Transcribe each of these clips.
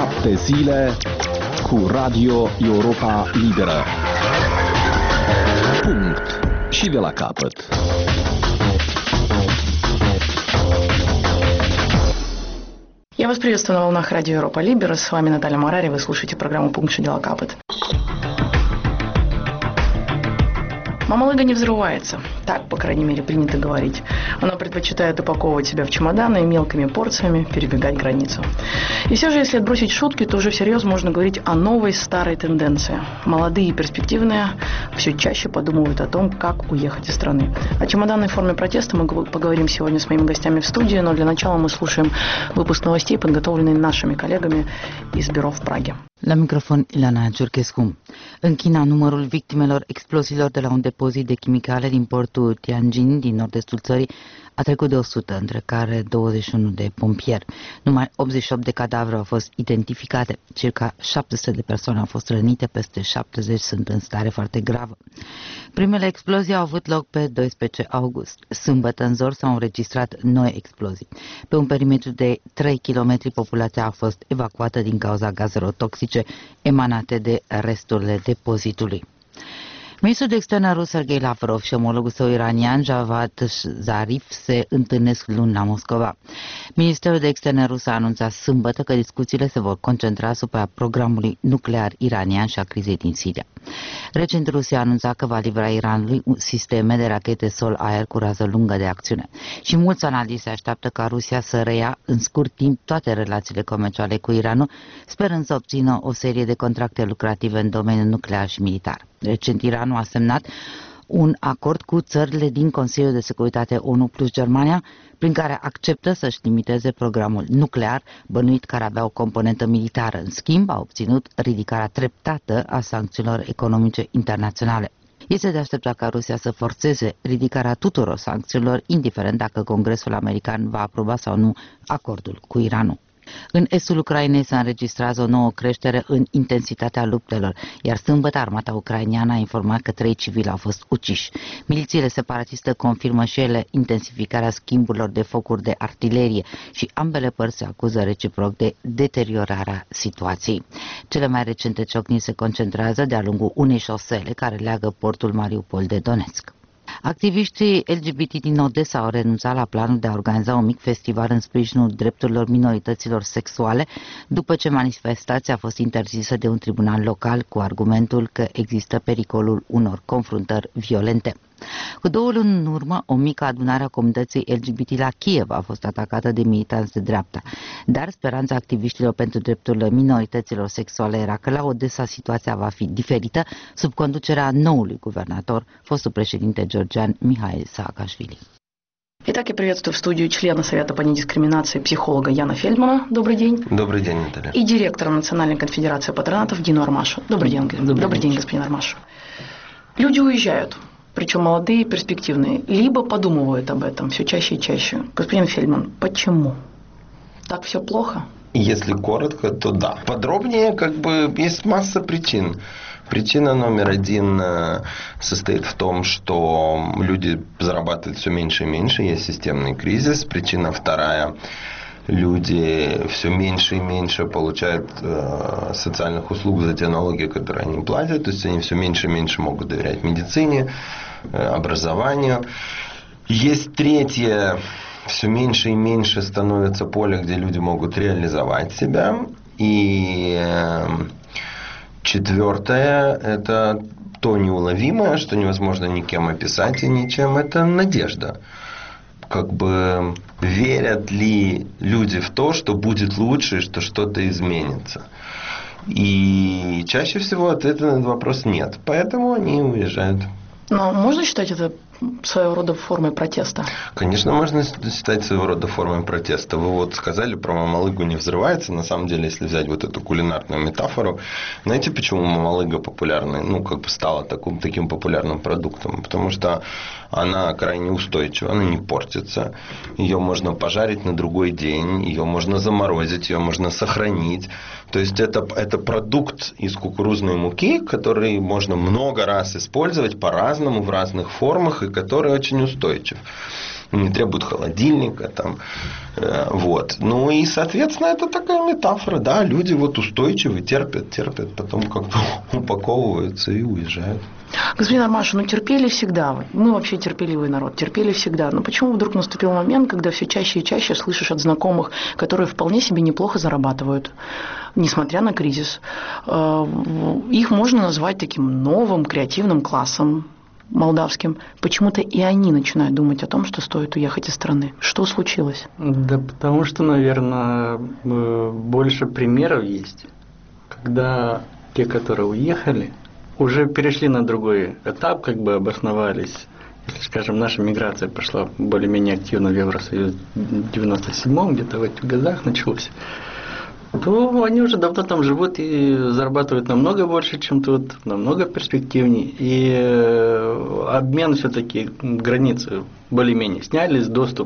7 zile cu Radio Europa Liberă. Punct. Și de la capăt. Я вас приветствую на волнах Радио Европа Либера. С вами Наталья Марари. Вы слушаете программу «Пункт Ши дела капот». Мамалыга не взрывается. Так, по крайней мере, принято говорить. Она предпочитает упаковывать себя в чемоданы и мелкими порциями перебегать границу. И все же, если отбросить шутки, то уже всерьез можно говорить о новой старой тенденции. Молодые и перспективные все чаще подумывают о том, как уехать из страны. О чемоданной форме протеста мы поговорим сегодня с моими гостями в студии, но для начала мы слушаем выпуск новостей, подготовленный нашими коллегами из бюро в Праге. La microfon, Ilana Ciurchescu. În China, numărul victimelor exploziilor de la un depozit de chimicale din portul Tianjin, din nord-estul țării, a trecut de 100, între care 21 de pompieri. Numai 88 de cadavre au fost identificate, circa 700 de persoane au fost rănite, peste 70 sunt în stare foarte gravă. Primele explozii au avut loc pe 12 august. Sâmbătă în zor s-au înregistrat noi explozii. Pe un perimetru de 3 km, populația a fost evacuată din cauza gazelor toxice emanate de resturile depozitului. Ministrul de externe rus Sergei Lavrov și omologul său iranian Javad Zarif se întâlnesc luni la Moscova. Ministerul de externe rus a anunțat sâmbătă că discuțiile se vor concentra asupra programului nuclear iranian și a crizei din Siria. Recent Rusia a anunțat că va livra Iranului sisteme de rachete sol-aer cu rază lungă de acțiune. Și mulți analiști se așteaptă ca Rusia să reia în scurt timp toate relațiile comerciale cu Iranul, sperând să obțină o serie de contracte lucrative în domeniul nuclear și militar. Recent Iranul a semnat un acord cu țările din Consiliul de Securitate ONU plus Germania, prin care acceptă să-și limiteze programul nuclear, bănuit că ar avea o componentă militară. În schimb, a obținut ridicarea treptată a sancțiunilor economice internaționale. Este de așteptat ca Rusia să forțeze ridicarea tuturor sancțiunilor, indiferent dacă Congresul American va aproba sau nu acordul cu Iranul. În estul Ucrainei se înregistrează o nouă creștere în intensitatea luptelor, iar sâmbătă armata ucraineană a informat că 3 civili au fost uciși. Milițiile separatiste confirmă și ele intensificarea schimburilor de focuri de artilerie și ambele părți se acuză reciproc de deteriorarea situației. Cele mai recente ciocniri se concentrează de-a lungul unei șosele care leagă portul Mariupol de Donetsk. Activiștii LGBT din Odessa au renunțat la planul de a organiza un mic festival în sprijinul drepturilor minorităților sexuale, după ce manifestația a fost interzisă de un tribunal local cu argumentul că există pericolul unor confruntări violente. Cu 2 luni în urmă, o mică adunare a comunității LGBT la Kiev a fost atacată de militanți de dreapta, dar speranța activiștilor pentru drepturile minorităților sexuale era că la Odessa situația va fi diferită sub conducerea noului guvernator, fostul președinte georgian Mihail Saakashvili. Итак, я приветствую в студию члена Совета по недискриминации психолога Яна Фельдмана. Добрый день. Добрый день, Наталья. И директора Национальной конфедерации патронатов Дину Армашу. Добрый день, Добрый день, господин Армашу. Люди уезжают, причем молодые и перспективные, либо подумывают об этом все чаще и чаще. Господин Фельдман, почему? Так все плохо? Если коротко, то да. Подробнее, есть масса причин. Причина номер 1 состоит в том, что люди зарабатывают все меньше и меньше, есть системный кризис. Причина 2, люди все меньше и меньше получают социальных услуг за те налоги, которые они платят. То есть они все меньше и меньше могут доверять медицине, образованию. Есть 3, все меньше и меньше становится поле, где люди могут реализовать себя. И 4, это то неуловимое, что невозможно никем описать и ничем, это надежда. Верят ли люди в то, что будет лучше, что что-то изменится? И чаще всего ответа на этот вопрос нет, поэтому они уезжают. Но можно считать это своего рода формой протеста? Конечно, можно считать своего рода формой протеста. Вы сказали про мамалыгу не взрывается. На самом деле, если взять эту кулинарную метафору, знаете, почему мамалыга популярна? Стала таким популярным продуктом? Потому что она крайне устойчива, она не портится. Ее можно пожарить на другой день, ее можно заморозить, ее можно сохранить. То есть это продукт из кукурузной муки, который можно много раз использовать по-разному, в разных формах, и который очень устойчив. не требуют холодильника. Там, вот. Ну и, соответственно, это такая метафора. Да, люди вот устойчивы, терпят, потом как-то упаковываются и уезжают. Господин Армашев, ну терпели всегда. Мы вообще терпеливый народ, терпели всегда. Но почему вдруг наступил момент, когда все чаще и чаще слышишь от знакомых, которые вполне себе неплохо зарабатывают, несмотря на кризис? Их можно назвать таким новым креативным классом молдавским. Почему-то и они начинают думать о том, что стоит уехать из страны. Что случилось? Да потому что, наверное, больше примеров есть, когда те, которые уехали, уже перешли на другой этап, как бы обосновались. Если, скажем, наша миграция пошла более-менее активно в Евросоюз в 97-м, где-то в этих годах началось, то они уже давно там живут и зарабатывают намного больше, чем тут, намного перспективнее. И обмен все-таки, границы более-менее снялись, доступ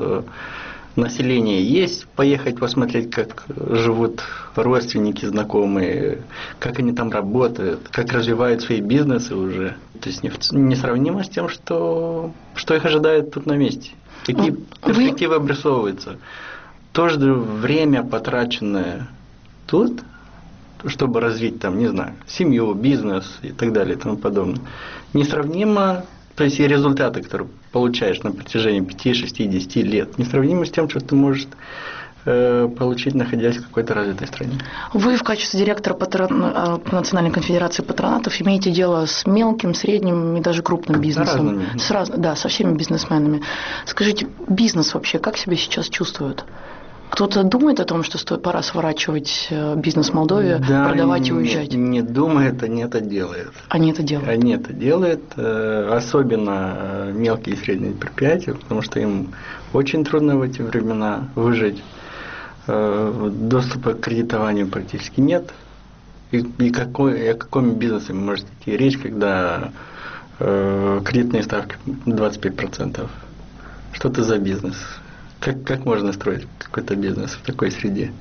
населения есть, поехать посмотреть, как живут родственники, знакомые, как они там работают, как развивают свои бизнесы уже. То есть несравнимо с тем, что их ожидает тут на месте. Какие перспективы обрисовываются. То же время, потраченное тут, чтобы развить там, не знаю, семью, бизнес и так далее и тому подобное, несравнимо. То есть и результаты, которые получаешь на протяжении 5, 6, 10 лет, несравнимы с тем, что ты можешь получить, находясь в какой-то развитой стране. Вы в качестве директора Национальной конфедерации патронатов имеете дело с мелким, средним и даже крупным бизнесом. Да, со всеми бизнесменами. Скажите, бизнес вообще как себя сейчас чувствует? Кто-то думает о том, что пора сворачивать бизнес в Молдове, да, продавать и уезжать? Не думает, они это делают. Они это делают? Они это делают, особенно мелкие и средние предприятия, потому что им очень трудно в эти времена выжить. Доступа к кредитованию практически нет. И о каком бизнесе может идти речь, когда кредитные ставки 25%? Что это за бизнес? Как можно строить какой-то бизнес в такой среде?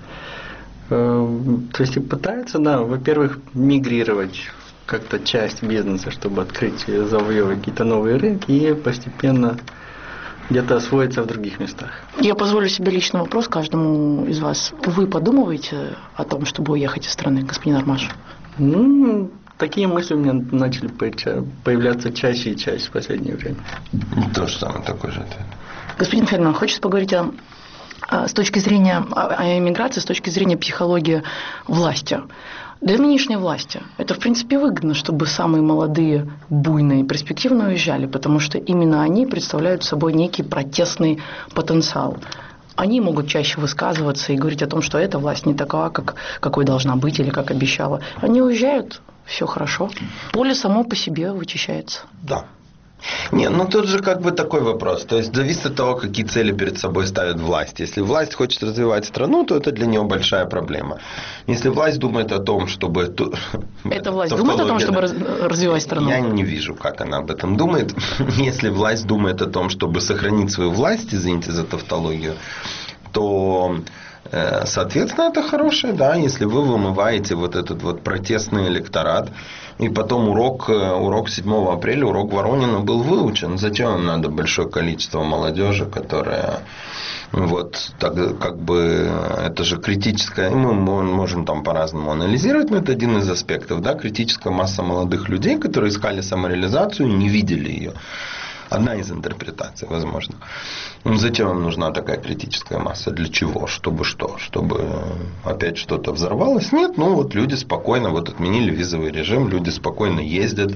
То есть и пытаются, да, во-первых, мигрировать как-то часть бизнеса, чтобы открыть, завоевывать какие-то новые рынки и постепенно где-то освоиться в других местах. Я позволю себе личный вопрос каждому из вас. Вы подумываете о том, чтобы уехать из страны, господин Армашев? Ну, такие мысли у меня начали появляться чаще и чаще в последнее время. То же самое, такой же ответ. Господин Фельдман, хочется поговорить с точки зрения эмиграции, с точки зрения психологии власти. Для нынешней власти это, в принципе, выгодно, чтобы самые молодые, буйные, перспективные уезжали, потому что именно они представляют собой некий протестный потенциал. Они могут чаще высказываться и говорить о том, что эта власть не такова, какой должна быть или как обещала. Они уезжают, все хорошо. Поле само по себе вычищается. Да. Не, ну тут же как бы такой вопрос. То есть зависит от того, какие цели перед собой ставит власть. Если власть хочет развивать страну, то это для нее большая проблема. Если власть думает о том, чтобы... Эта власть думает о том, чтобы развивать страну? Я не вижу, как она об этом думает. Если власть думает о том, чтобы сохранить свою власть, извините за тавтологию, то... Соответственно, это хорошее, да, если вы вымываете вот этот вот протестный электорат, и потом урок 7 апреля, урок Воронина был выучен. Зачем им надо большое количество молодежи, которая вот так, как бы это же критическая, мы можем там по-разному анализировать, но это один из аспектов, да, критическая масса молодых людей, которые искали самореализацию и не видели ее. Одна из интерпретаций, возможно. Ну, зачем им нужна такая критическая масса? Для чего? Чтобы что? Чтобы опять что-то взорвалось? Нет, ну вот люди спокойно, вот отменили визовый режим, люди спокойно ездят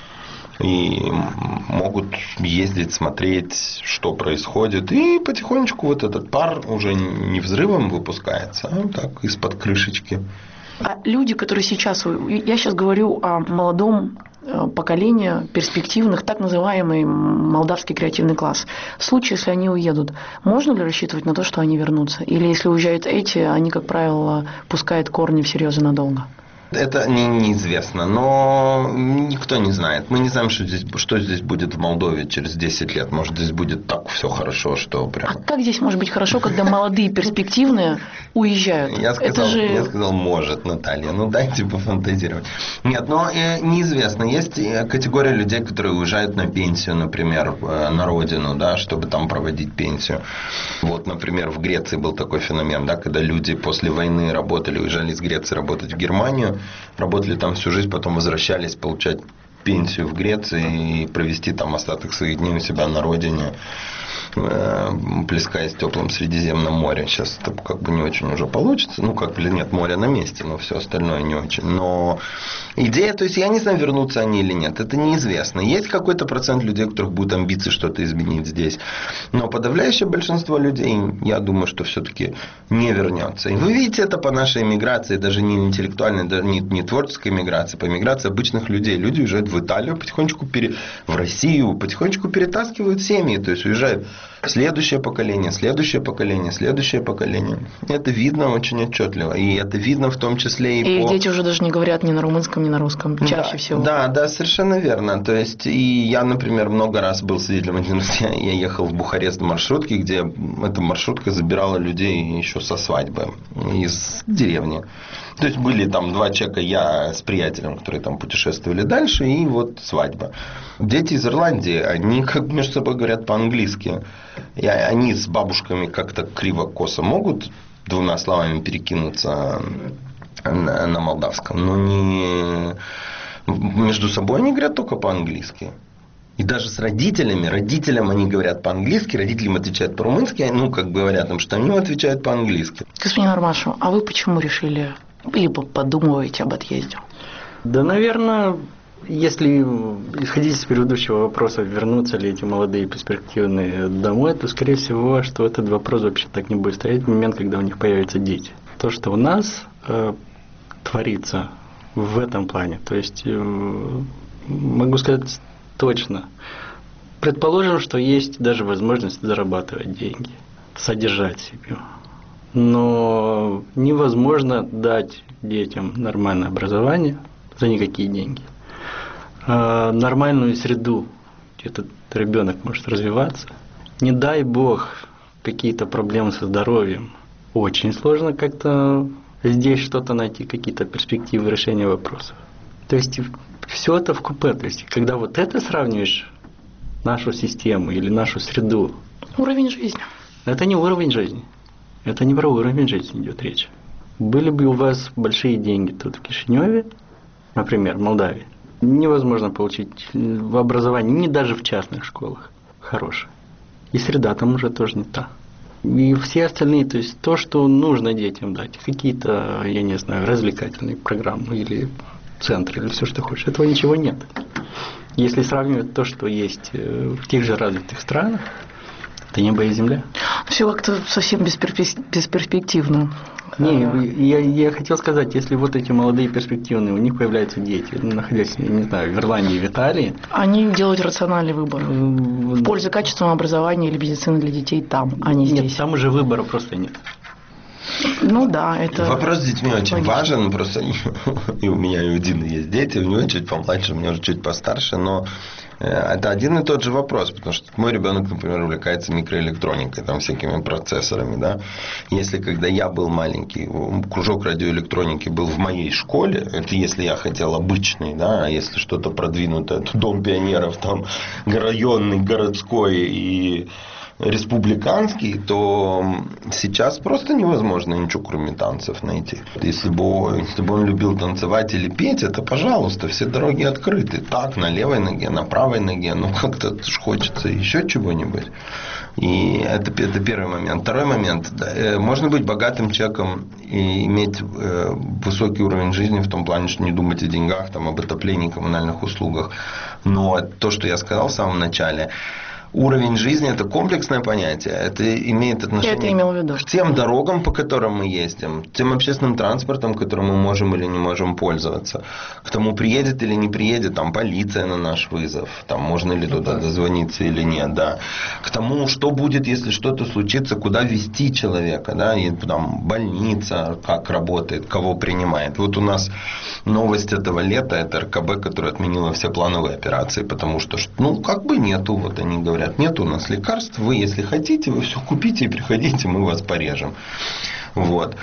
и могут ездить, смотреть, что происходит. И потихонечку вот этот пар уже не взрывом выпускается, а так из-под крышечки. А люди, которые сейчас... Я сейчас говорю о молодом поколении перспективных, так называемый молдавский креативный класс. В случае, если они уедут, можно ли рассчитывать на то, что они вернутся? Или если уезжают эти, они, как правило, пускают корни всерьез и надолго? Это неизвестно, но никто не знает. Мы не знаем, что здесь будет в Молдове через 10 лет. Может, здесь будет так все хорошо, что прям... А как здесь может быть хорошо, когда молодые, перспективные уезжают. Я сказал, может, Наталья. Ну, дайте пофантазировать. Нет, но неизвестно. Есть категория людей, которые уезжают на пенсию, например, на родину, да, чтобы там проводить пенсию. Вот, например, в Греции был такой феномен, да, когда люди после войны работали, уезжали из Греции работать в Германию, работали там всю жизнь, потом возвращались получать пенсию в Греции и провести там остаток своих дней у себя на родине, плескаясь в теплом Средиземном море. Сейчас это как бы не очень уже получится. Ну, как бы нет, море на месте, но все остальное не очень. Но идея, то есть я не знаю, вернутся они или нет. Это неизвестно. Есть какой-то процент людей, у которых будут амбиции что-то изменить здесь. Но подавляющее большинство людей, я думаю, что все-таки не вернется. И вы видите это по нашей эмиграции, даже не интеллектуальной, даже не творческой эмиграции, по эмиграции обычных людей. Люди уезжают в Италию, потихонечку в Россию, потихонечку перетаскивают семьи. То есть уезжают следующее поколение, следующее поколение, следующее поколение. Это видно очень отчетливо. И это видно в том числе и дети уже даже не говорят ни на румынском, ни на русском. Чаще всего. Да, совершенно верно. То есть, и я, например, много раз был свидетелем. Один раз я ехал в Бухарест в маршрутке, где эта маршрутка забирала людей еще со свадьбы из деревни. То есть, были там 2 человека, я с приятелем, которые там путешествовали дальше, и вот свадьба. Дети из Ирландии, они как между собой говорят по-английски. И они с бабушками как-то криво-косо могут 2 словами перекинуться на молдавском, но не между собой они говорят только по-английски. И даже с родителям они говорят по-английски, родителям отвечают по-румынски, ну, как бы говорят им, что они отвечают по-английски. Господин Армашев, а вы почему решили, либо подумываете об отъезде? Да, наверное, если исходить из предыдущего вопроса, вернутся ли эти молодые перспективные домой, то, скорее всего, что этот вопрос вообще так не будет стоять в момент, когда у них появятся дети. То, что у нас творится в этом плане, то есть, могу сказать точно, предположим, что есть даже возможность зарабатывать деньги, содержать себя. Но невозможно дать детям нормальное образование за никакие деньги. Нормальную среду, где этот ребенок может развиваться. Не дай бог какие-то проблемы со здоровьем. Очень сложно как-то здесь что-то найти, какие-то перспективы решения вопросов. То есть все это вкупе. То есть когда вот это сравниваешь, нашу систему или нашу среду. Уровень жизни. Это не уровень жизни. Это не про уровень жизни идет речь. Были бы у вас большие деньги тут в Кишиневе, например, в Молдавии, невозможно получить образование, не даже в частных школах, хорошее. И среда там уже тоже не та. И все остальные, то есть то, что нужно детям дать, какие-то, я не знаю, развлекательные программы или центры, или все, что хочешь, этого ничего нет. Если сравнивать то, что есть в тех же развитых странах, это небо и земля. Все как-то совсем бесперспективно. Я хотел сказать, если вот эти молодые перспективные, у них появляются дети, находясь, не знаю, в Ирландии, в Италии. Они делают рациональный выбор в пользу качественного образования или медицины для детей там, а не здесь. Нет, там уже выбора просто нет. Ну да, это... Вопрос с детьми очень важен, просто и у меня и у Дины есть дети, у него чуть помладше, у меня уже чуть постарше, но это один и тот же вопрос, потому что мой ребенок, например, увлекается микроэлектроникой, там всякими процессорами, да. Если когда я был маленький, кружок радиоэлектроники был в моей школе, это если я хотел обычный, да, а если что-то продвинутое, то Дом пионеров, там районный, городской и республиканский, то сейчас просто невозможно ничего, кроме танцев, найти. Если бы он любил танцевать или петь, это пожалуйста, все дороги открыты. Так, на левой ноге, на правой ноге, ну как-то хочется еще чего-нибудь. И это первый момент. Второй момент. Да, можно быть богатым человеком и иметь высокий уровень жизни в том плане, что не думать о деньгах, там, об отоплении, коммунальных услугах. Но то, что я сказал в самом начале, уровень жизни – это комплексное понятие. Это имеет отношение к тем дорогам, по которым мы ездим, тем общественным транспортом, которым мы можем или не можем пользоваться, к тому, приедет или не приедет там полиция на наш вызов, там можно ли туда дозвониться или нет, да. К тому, что будет, если что-то случится, куда везти человека, да, и там больница, как работает, кого принимает. Вот у нас новость этого лета – это РКБ, которая отменила все плановые операции, потому что, ну, как бы нету, вот они говорят, говорят, нет у нас лекарств, вы, если хотите, вы все купите и приходите, мы вас порежем. Вот.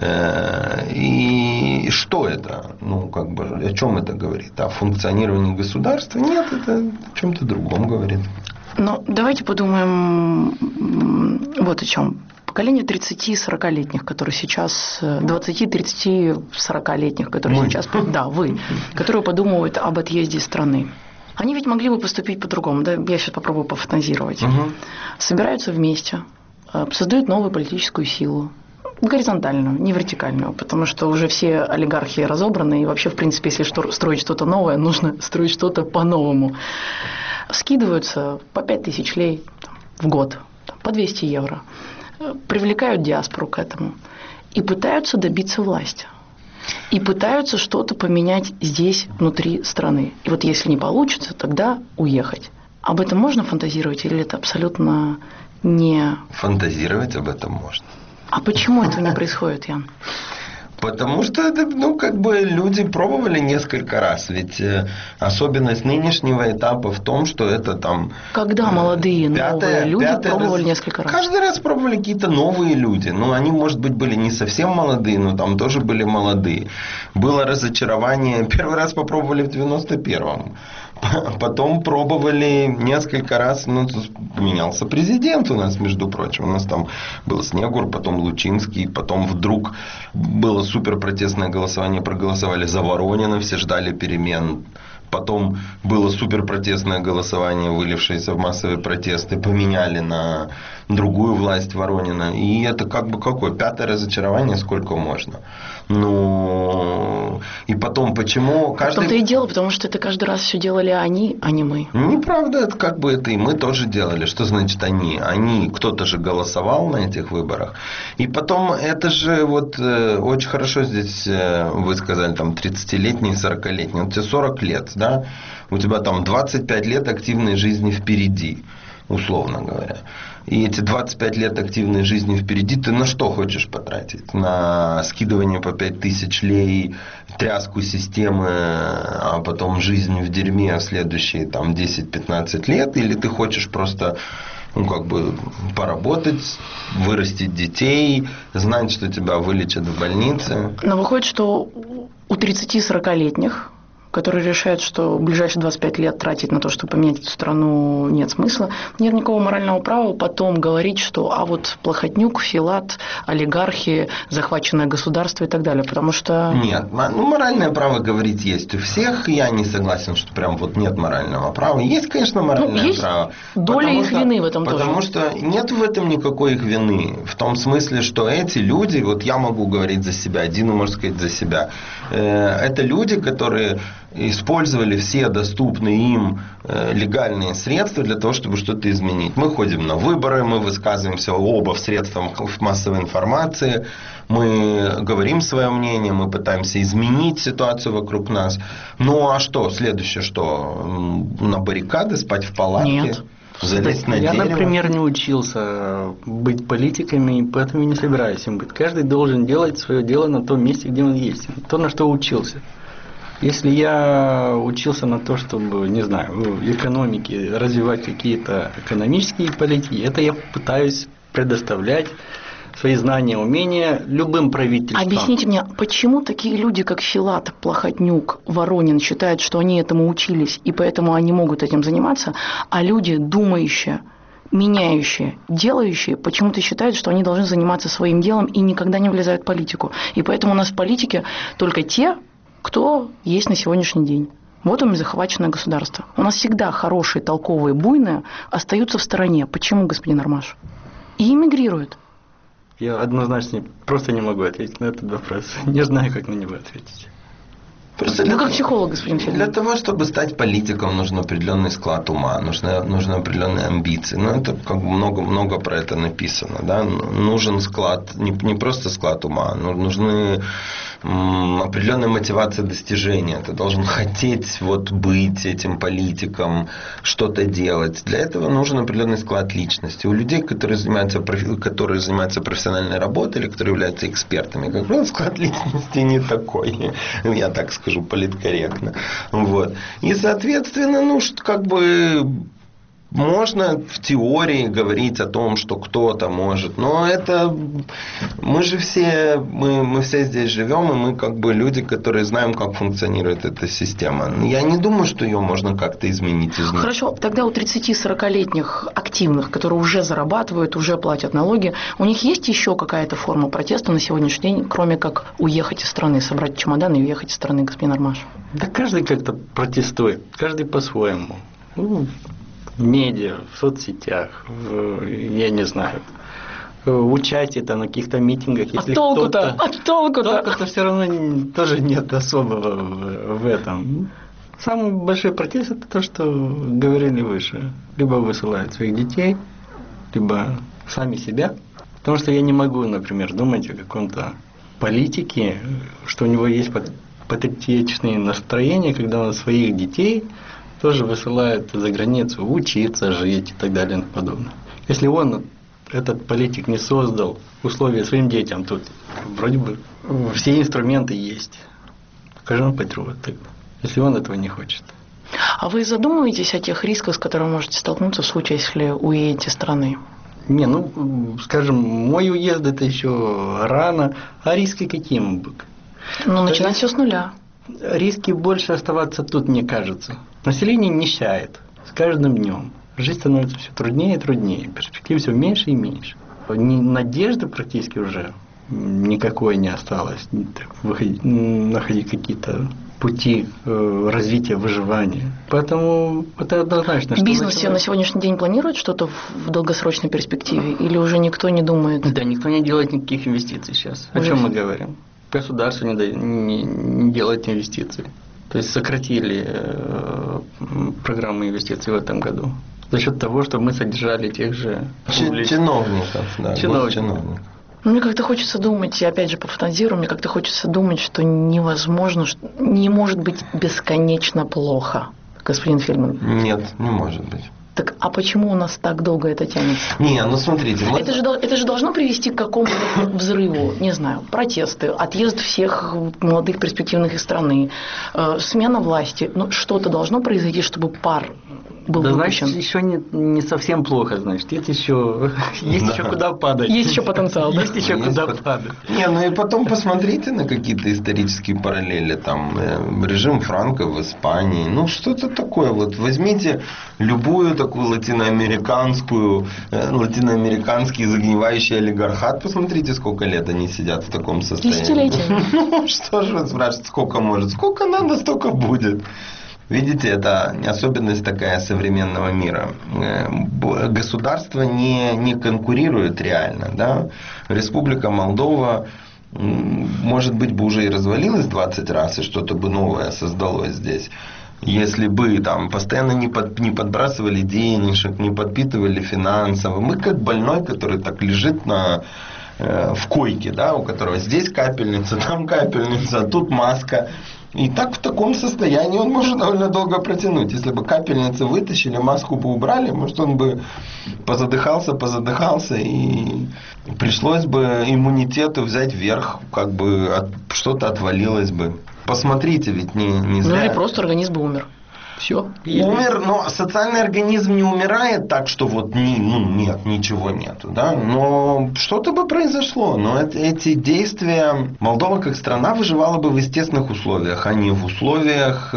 И что это? Ну, как бы, о чем это говорит? О функционировании государства? Нет, это о чем-то другом говорит. Но давайте подумаем вот о чем. Поколение 30-40-летних, которые сейчас, 20-30-40-летних, которые Мы. сейчас, да, вы, которые подумывают об отъезде из страны. Они ведь могли бы поступить по-другому, да? Я сейчас попробую пофантазировать. Угу. Собираются вместе, создают новую политическую силу, горизонтальную, не вертикальную, потому что уже все олигархи разобраны, и вообще, в принципе, если строить что-то новое, нужно строить что-то по-новому. Скидываются по 5000 лей в год, по 200 евро, привлекают диаспору к этому и пытаются добиться власти. И пытаются что-то поменять здесь, внутри страны. И вот если не получится, тогда уехать. Об этом можно фантазировать или это абсолютно не... Фантазировать об этом можно. А почему этого не происходит, Ян? Потому что это, ну, как бы люди пробовали несколько раз. Ведь особенность нынешнего этапа в том, что это там... Когда молодые, новые люди пробовали несколько раз? Каждый раз пробовали какие-то новые люди. Ну, они, может быть, были не совсем молодые, но там тоже были молодые. Было разочарование. Первый раз попробовали в 91-м. Потом пробовали несколько раз, ну, менялся президент у нас, между прочим. У нас там был Снегур, потом Лучинский, потом вдруг было суперпротестное голосование, проголосовали за Воронина, все ждали перемен. Потом было суперпротестное голосование, вылившееся в массовые протесты, поменяли на другую власть Воронина. И это как бы какое? 5-е разочарование, сколько можно. Ну, и потом, почему... В том-то и дело, потому что это каждый раз все делали они, а не мы. Неправда, это как бы это и мы тоже делали. Что значит они? Они, кто-то же голосовал на этих выборах. И потом, это же вот очень хорошо здесь вы сказали, там 30-летний, 40-летний. Вот тебе 40 лет, да? У тебя там 25 лет активной жизни впереди, условно говоря. И эти 25 лет активной жизни впереди ты на что хочешь потратить? На скидывание по 5000 лей, тряску системы, а потом жизнь в дерьме следующие там 10-15 лет? Или ты хочешь просто, ну, как бы поработать, вырастить детей, знать, что тебя вылечат в больнице? Но выходит, что у 30-40-летних, которые решают, что ближайшие 25 лет тратить на то, чтобы поменять эту страну, нет смысла, нет никакого морального права потом говорить, что а вот Плохотнюк, Филат, олигархи, захваченное государство и так далее, потому что... Нет, ну, моральное право говорить есть у всех, я не согласен, что прям вот нет морального права. Есть, конечно, моральное есть право. Доля их вины в этом потому тоже. Потому что нет в этом никакой их вины, в том смысле, что эти люди, вот я могу говорить за себя, Дина может сказать за себя, это люди, которые использовали все доступные им легальные средства для того, чтобы что-то изменить. Мы ходим на выборы, мы высказываемся оба в средствах массовой информации, мы говорим свое мнение, мы пытаемся изменить ситуацию вокруг нас. Ну а что? Следующее что? На баррикады, спать в палатке? Нет. Залезть на Я, дерево? например, не учился быть политиками, и поэтому не собираюсь им быть. Каждый должен делать свое дело на том месте, где он есть. То, на что учился. Если я учился на то, чтобы, не знаю, в экономике развивать какие-то экономические политики, это я пытаюсь предоставлять свои знания, умения любым правительствам. Объясните мне, почему такие люди, как Филат, Плохотнюк, Воронин, считают, что они этому учились, и поэтому они могут этим заниматься, а люди, думающие, меняющие, делающие, почему-то считают, что они должны заниматься своим делом и никогда не влезают в политику. И поэтому у нас в политике только те, кто есть на сегодняшний день. Вот им захваченное государство. У нас всегда хорошие, толковые, буйные остаются в стороне. Почему, господин Армаш? И эмигрируют. Я однозначно просто не могу ответить на этот вопрос. Не знаю, как на него ответить. Просто Вы как психолог, господин Для Федоров. того, чтобы стать политиком, нужен определенный склад ума, нужны определенные амбиции. Ну, это как бы много про это написано. Да? Нужен склад, не просто склад ума, нужны определенная мотивация достижения. Ты должен хотеть вот быть этим политиком, что-то делать. Для этого нужен определенный склад личности. У людей, которые занимаются профессиональной работой или которые являются экспертами, как правило, склад личности не такой. Я так скажу политкорректно. Вот. И, соответственно, как бы можно в теории говорить о том, что кто-то может, но это мы же все, мы все здесь живем, и мы как бы люди, которые знаем, как функционирует эта система. Я не думаю, что ее можно как-то изменить изнутри. Хорошо, тогда у 30-40-летних активных, которые уже зарабатывают, уже платят налоги, у них есть еще какая-то форма протеста на сегодняшний день, кроме как уехать из страны, собрать чемодан и уехать из страны, господин Армаш? Да каждый как-то протестует, каждый по-своему. В медиа, в соцсетях, я не знаю, участие на каких-то митингах. Если толку-то? Толку-то все равно тоже нет особого в этом. Самый большой протест – это то, что говорили выше. Либо высылают своих детей, либо сами себя. Потому что я не могу, например, думать о каком-то политике, что у него есть патриотичные настроения, когда он своих детей тоже высылает за границу учиться, жить и так далее и тому подобное. Если он, этот политик, не создал условия своим детям, тут вроде бы все инструменты есть. Какой он патриот тогда, если он этого не хочет. А вы задумываетесь о тех рисках, с которыми можете столкнуться в случае, если уедете из страны? Не, скажем, мой уезд это еще рано, а риски какие могут быть? Начинать все с нуля. Риски больше оставаться тут, мне кажется. Население нищает с каждым днем. Жизнь становится все труднее и труднее. Перспектив все меньше и меньше. Надежды практически уже никакой не осталось. Находить какие-то пути развития, выживания. Поэтому это однозначно. Бизнес на сегодняшний день планирует что-то в долгосрочной перспективе? Или уже никто не думает? Да, никто не делает никаких инвестиций сейчас. О чем мы говорим? Государство не делает инвестиций. То есть сократили программы инвестиций в этом году. За счет того, что мы содержали тех же чиновников. Да, чиновников. Мне как-то хочется думать, и опять же пофантазирую, мне как-то хочется думать, что невозможно, что не может быть бесконечно плохо, господин Фельдман. Нет, не может быть. Так, а почему у нас так долго это тянется? Смотрите. Это же должно привести к какому-то взрыву, не знаю, протесты, отъезд всех молодых перспективных из страны, смена власти. Что-то должно произойти, чтобы пар был выпущен. Значит, еще не совсем плохо, значит. Есть еще куда падать. Есть еще потенциал. Есть еще куда падать. И потом посмотрите на какие-то исторические параллели. Там режим Франко в Испании. Что-то такое. Вот возьмите любую такую латиноамериканский загнивающий олигархат. Посмотрите, сколько лет они сидят в таком состоянии. Десятилетия. Что же вы спрашиваете, сколько может? Сколько надо, столько будет. Видите, это особенность такая современного мира. Государство не конкурирует реально. Да? Республика Молдова, может быть, бы уже и развалилась 20 раз, и что-то бы новое создалось здесь. Если бы там постоянно не подбрасывали денежек, не подпитывали финансово. Мы как больной, который так лежит в койке, да, у которого здесь капельница, там капельница, а тут маска. И так в таком состоянии он может довольно долго протянуть. Если бы капельницы вытащили, маску бы убрали, может, он бы позадыхался, и пришлось бы иммунитету взять вверх, как бы что-то отвалилось бы. Посмотрите, ведь не зря. Или просто организм бы умер. Все. Умер, но социальный организм не умирает так, что нет, ничего нету, да, но что-то бы произошло, но эти действия, Молдова как страна выживала бы в естественных условиях, а не в условиях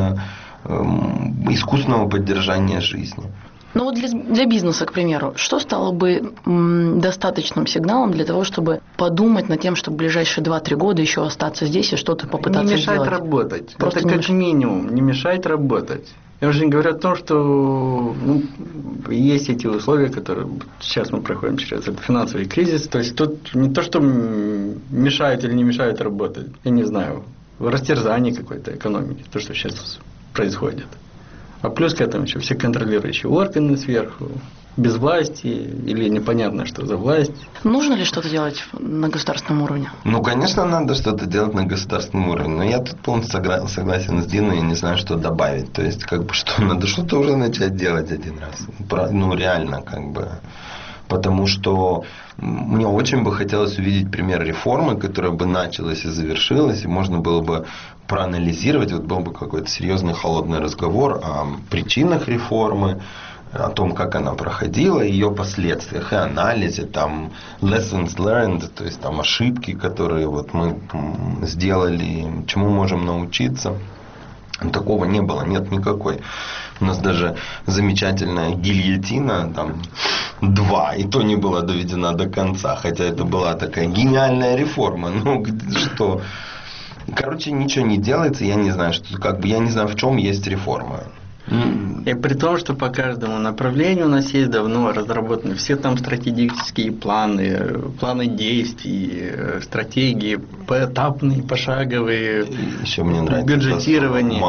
искусственного поддержания жизни. Для бизнеса, к примеру, что стало бы достаточным сигналом для того, чтобы подумать над тем, чтобы в ближайшие 2-3 года еще остаться здесь и что-то попытаться сделать? Не мешает работать. Просто это как минимум не мешает работать. Я уже не говорю о том, что есть эти условия, которые сейчас мы проходим через этот финансовый кризис. То есть тут не то, что мешает или не мешает работать. Я не знаю. Растерзание какой-то экономики. То, что сейчас происходит. А плюс к этому еще все контролирующие органы сверху, без власти или непонятно, что за власть. Нужно ли что-то делать на государственном уровне? Конечно, надо что-то делать на государственном уровне. Но я тут полностью согласен с Диной, я не знаю, что добавить. То есть, надо что-то уже начать делать один раз. Реально, Потому что мне очень бы хотелось увидеть пример реформы, которая бы началась и завершилась, и можно было бы проанализировать, был бы какой-то серьезный холодный разговор о причинах реформы, о том, как она проходила, ее последствиях и анализе, там, lessons learned, то есть там ошибки, которые вот мы сделали, чему можем научиться. Такого не было, нет никакой. У нас даже замечательная гильотина, там, 2, и то не была доведена до конца, хотя это была такая гениальная реформа. Ну, что... Короче, ничего не делается, я не знаю, я не знаю, в чем есть реформа. И при том, что по каждому направлению у нас есть давно разработаны все там стратегические планы действий, стратегии поэтапные, пошаговые, еще мне нравится бюджетирование.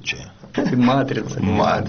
Матрица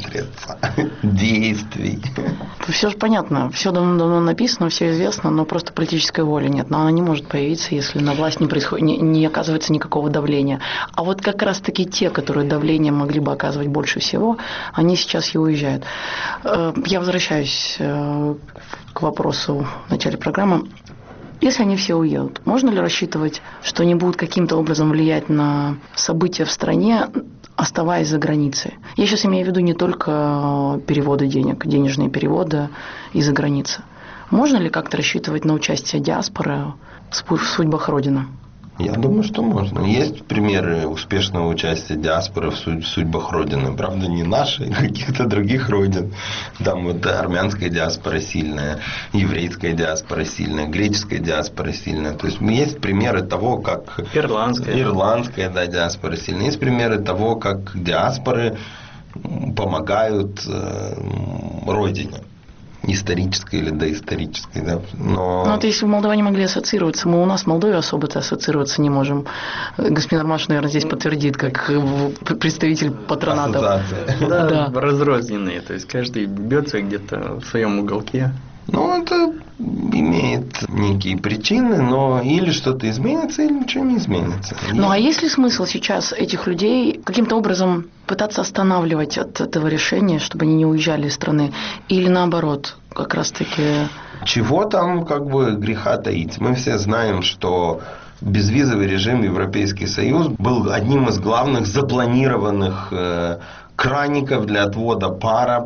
действий. Все же понятно, все давно написано, все известно, но просто политической воли нет. Но она не может появиться, если на власть не оказывается никакого давления. А вот как раз-таки те, которые давление могли бы оказывать больше всего, они сейчас и уезжают. Я возвращаюсь к вопросу в начале программы. Если они все уедут, можно ли рассчитывать, что они будут каким-то образом влиять на события в стране, оставаясь за границей? Я сейчас имею в виду не только переводы денег, денежные переводы из-за границы. Можно ли как-то рассчитывать на участие диаспоры в судьбах Родины? Я думаю, что можно. Есть примеры успешного участия диаспоры в судьбах Родины. Правда, не нашей, а каких-то других Родин. Там вот армянская диаспора сильная, еврейская диаспора сильная, греческая диаспора сильная. То есть есть примеры того, как... Ирландская, да, диаспора сильная. Есть примеры того, как диаспоры помогают Родине. Исторической или доисторической, да. Но вот если в Молдаване могли ассоциироваться, мы у нас в Молдове особо-то ассоциироваться не можем. Господин Армаш, наверное, здесь подтвердит, как представитель патроната. Да, разрозненные, то есть каждый бьется где-то в своем уголке. Ну, это имеет некие причины, но или что-то изменится, или ничего не изменится. Ну, а есть ли смысл сейчас этих людей каким-то образом пытаться останавливать от этого решения, чтобы они не уезжали из страны? Или наоборот, как раз-таки... Чего там как бы греха таить? Мы все знаем, что безвизовый режим Европейский Союз был одним из главных запланированных краников для отвода пара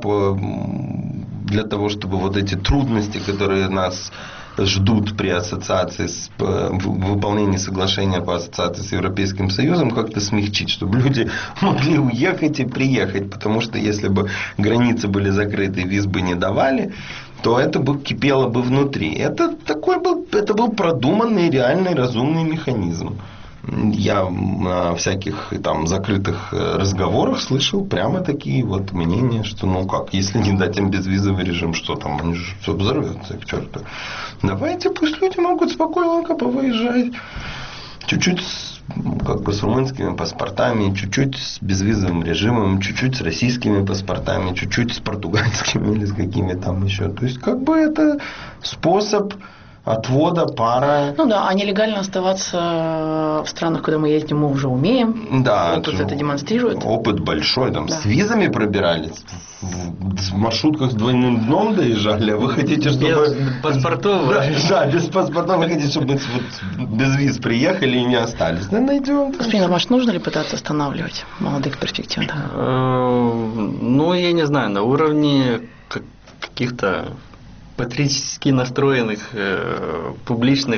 для того, чтобы вот эти трудности, которые нас ждут при ассоциации, выполнении соглашения по ассоциации с Европейским Союзом, как-то смягчить, чтобы люди могли уехать и приехать. Потому что если бы границы были закрыты, виз бы не давали, то это бы кипело бы внутри. Это был продуманный, реальный, разумный механизм. Я на всяких там закрытых разговорах слышал прямо такие вот мнения, что ну как, если не дать им безвизовый режим, что там, они же все взорвется к черту. Давайте, пусть люди могут спокойненько повыезжать. Чуть-чуть как бы с румынскими паспортами, чуть-чуть с безвизовым режимом, чуть-чуть с российскими паспортами, чуть-чуть с португальскими или с какими там еще. То есть как бы это способ отвода пара. Ну да, а нелегально оставаться в странах, куда мы ездим, мы уже умеем. Да, опыт это демонстрирует. Опыт большой, там да. С визами пробирались, в маршрутках с двойным дном доезжали, а вы хотите, чтобы... Без паспортов? Да, без паспортов, вы хотите, чтобы без виз приехали и не остались. Да, найдем. Господин Армаш, нужно ли пытаться останавливать молодых перспективных? Ну, я не знаю, на уровне каких-то патриотически настроенных публичных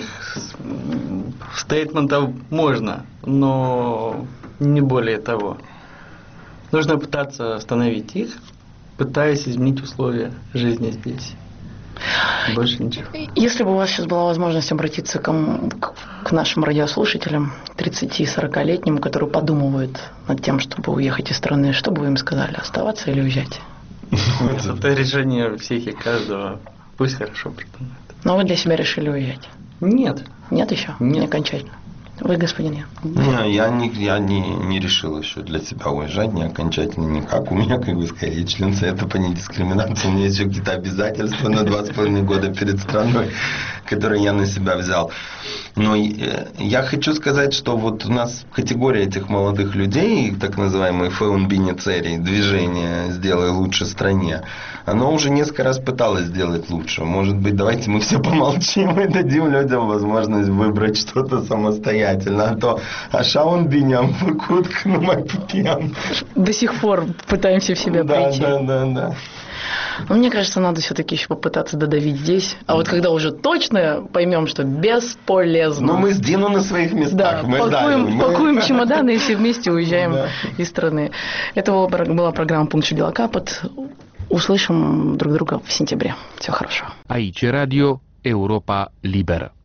стейтментов можно, но не более того. Нужно пытаться остановить их, пытаясь изменить условия жизни здесь. Больше ничего. Если бы у вас сейчас была возможность обратиться к нашим радиослушателям, 30-40-летним, которые подумывают над тем, чтобы уехать из страны, что бы вы им сказали? Оставаться или уезжать? Это решение всех и каждого. Пусть хорошо придумают. Но вы для себя решили уезжать? Нет. Нет еще? Нет. Не окончательно? Вы, господин Ян? Не, я не решил еще для себя уезжать, не окончательно никак. У меня, как бы сказать, член Совета по недискриминации, у меня есть еще какие-то обязательства на 2,5 года перед страной, которые я на себя взял. Но я хочу сказать, что вот у нас категория этих молодых людей, так называемые феунбиницерии, движение «Сделай лучше стране», оно уже несколько раз пыталось сделать лучше. Может быть, давайте мы все помолчим и дадим людям возможность выбрать что-то самостоятельно. А то «Ашаунбиням выкуткнумапипьям». До сих пор пытаемся в себя прийти. Да. Но мне кажется, надо все-таки еще попытаться додавить здесь. А вот когда уже точно поймем, что бесполезно. Но мы с Дину на своих местах. Да, Мы пакуем чемоданы и все вместе уезжаем из страны. Это была программа «Пункт Дела Капот». Услышим друг друга в сентябре. Всего хорошего. Aici Radio Europa Liberă.